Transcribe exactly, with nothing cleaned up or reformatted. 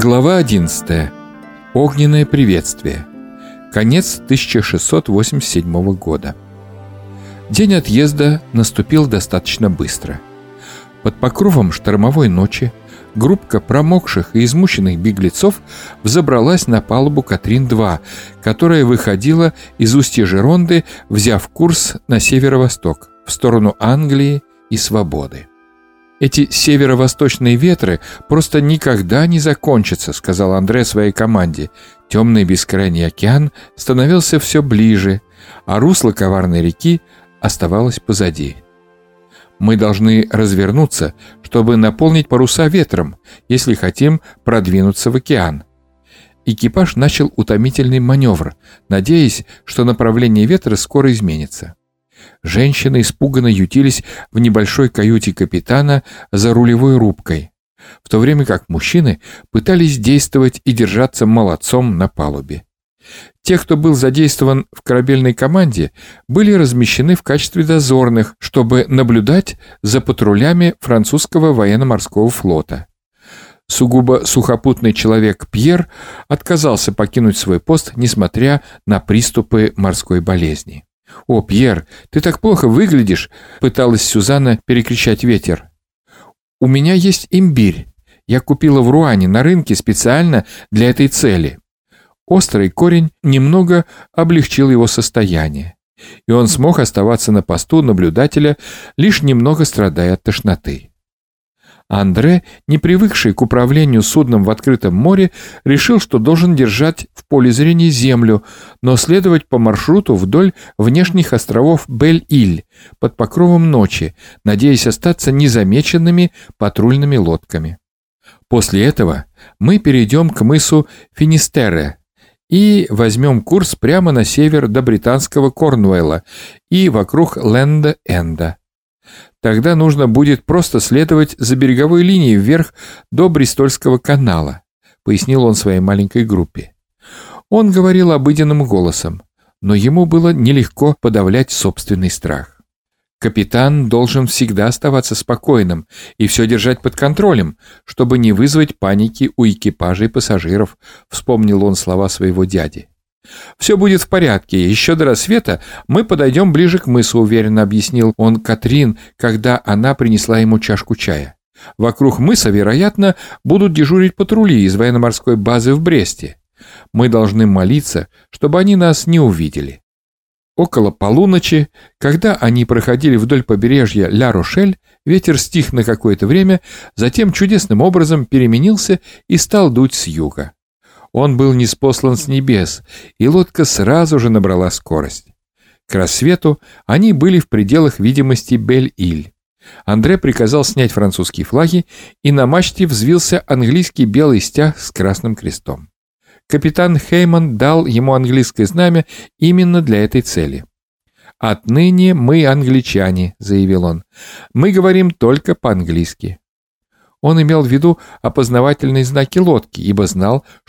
Глава одиннадцатая. Огненное приветствие. Конец тысяча шестьсот восемьдесят седьмого года. День отъезда наступил достаточно быстро. Под покровом штормовой ночи группка промокших и измученных беглецов взобралась на палубу Катрин-два, которая выходила из устья Жеронды, взяв курс на северо-восток, в сторону Англии и свободы. «Эти северо-восточные ветры просто никогда не закончатся», — сказал Андре своей команде. Темный бескрайний океан становился все ближе, а русло коварной реки оставалось позади. «Мы должны развернуться, чтобы наполнить паруса ветром, если хотим продвинуться в океан». Экипаж начал утомительный маневр, надеясь, что направление ветра скоро изменится. Женщины испуганно ютились в небольшой каюте капитана за рулевой рубкой, в то время как мужчины пытались действовать и держаться молодцом на палубе. Те, кто был задействован в корабельной команде, были размещены в качестве дозорных, чтобы наблюдать за патрулями французского военно-морского флота. Сугубо сухопутный человек Пьер отказался покинуть свой пост, несмотря на приступы морской болезни. «О, Пьер, ты так плохо выглядишь!» — пыталась Сюзанна перекричать ветер. «У меня есть имбирь. Я купила в Руане на рынке специально для этой цели». Острый корень немного облегчил его состояние, и он смог оставаться на посту наблюдателя, лишь немного страдая от тошноты. Андре, не привыкший к управлению судном в открытом море, решил, что должен держать в поле зрения землю, но следовать по маршруту вдоль внешних островов Бель-Иль под покровом ночи, надеясь остаться незамеченными патрульными лодками. После этого мы перейдем к мысу Финистерре и возьмем курс прямо на север до британского Корнуэлла и вокруг Ленда-Энда. Тогда нужно будет просто следовать за береговой линией вверх до Бристольского канала», — пояснил он своей маленькой группе. Он говорил обыденным голосом, но ему было нелегко подавлять собственный страх. Капитан должен всегда оставаться спокойным и все держать под контролем, чтобы не вызвать паники у экипажа и пассажиров, вспомнил он слова своего дяди. «Все будет в порядке. Еще до рассвета мы подойдем ближе к мысу», — уверенно объяснил он Катрин, когда она принесла ему чашку чая. «Вокруг мыса, вероятно, будут дежурить патрули из военно-морской базы в Бресте. Мы должны молиться, чтобы они нас не увидели». Около полуночи, когда они проходили вдоль побережья Ля-Рошель, ветер стих на какое-то время, затем чудесным образом переменился и стал дуть с юга. Он был ниспослан с небес, и лодка сразу же набрала скорость. К рассвету они были в пределах видимости Бель-Иль. Андре приказал снять французские флаги, и на мачте взвился английский белый стяг с красным крестом. Капитан Хейман дал ему английское знамя именно для этой цели. «Отныне мы англичане», — заявил он. «Мы говорим только по-английски». Он имел в виду опознавательные знаки лодки, ибо знал,